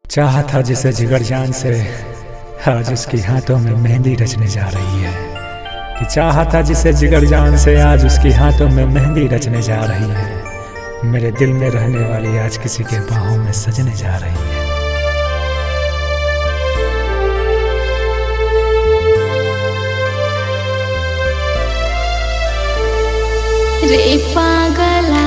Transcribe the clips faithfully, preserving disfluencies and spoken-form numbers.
चाहा था जिसे जिगर जान से, आज उसकी हाथों में मेहंदी रचने जा रही है। कि चाहा था जिसे जिगर जान से, आज उसकी हाथों में मेहंदी रचने जा रही है। मेरे दिल में रहने वाली आज किसी के बाहों में सजने जा रही है। रे पागला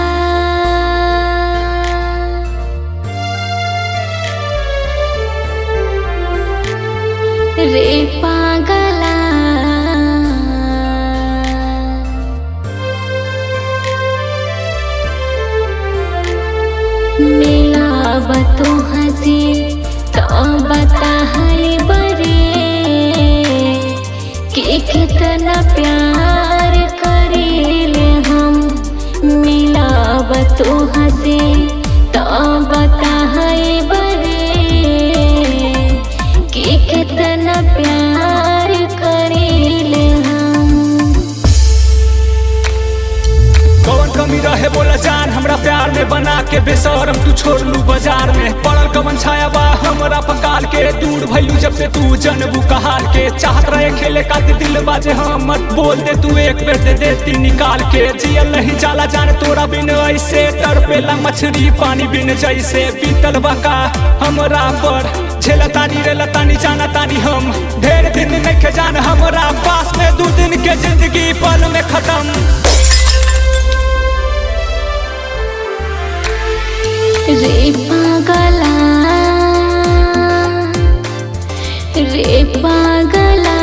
रे पागला मिलाव तो हंसी तो बता है बरे कि कितना प्यार करेले हम। मिलाव तो हंसी तो बता है बरे कि कितना प्यार करेले हम। कौन कमी रहे बोला जान हमरा प्यार में, बना के बेशरम तू छोड़ लू बाजार में। पड़ल कवन छाया बा हमरा पकाल के, दूर भइलू जब से तू जनबू कहाल के। चाहत रहे खेले का दिल बाजे हम, मत बोल दे तू एक बेर दे देती निकाल के। जियल नहीं जाला जान तोरा बिन ऐसे, तड़पेला मछली पानी बिन जैसे। बीतल बका हमरा पर झेलतानी रे लतानी जाना तानी हम। ढेर दिन नहीं के जान हमरा पास में, दू दिन के जिंदगी पल में खत्म। रे पागला रे पागला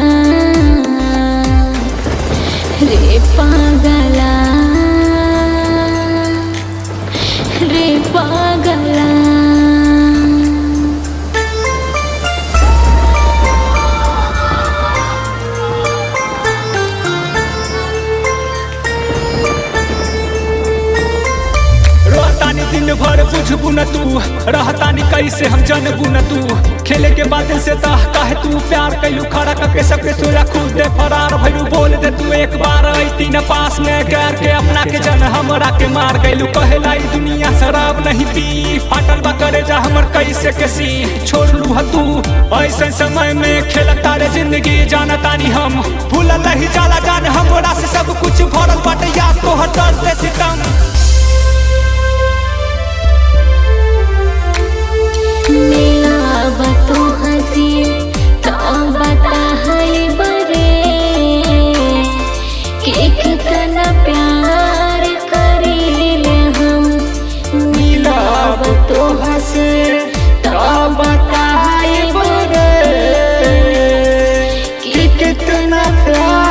रे पागला रे पागला। दिन भर बुझबू न तू, रहतानी कैसे हम जनबू न तू। खेले के बाद से ताह काहे तू प्यार कैलू, खड़ा करके सबके सोया खुद दे फरार भइलू। बोल दे तू एक बार ऐती न पास में, गैर के अपना के जन हमरा के मार गइलू। कहेला ई दुनिया शराब नहीं पी, फाटल बा करे जा हमर कैसे कैसी। छोड़ लू ह तू ऐसे समय में, खेलता रे जिंदगी जानतानी हम। भूलल नहीं जाला जान हमरा से सब कुछ भरल बाटे, याद तो हर दर्द सितम। मिलाव तो हंसी तो बता है बरे कि कितना प्यार करेले हम। मिलाव तो हंसी तो बता है बरे कि कितना प्यार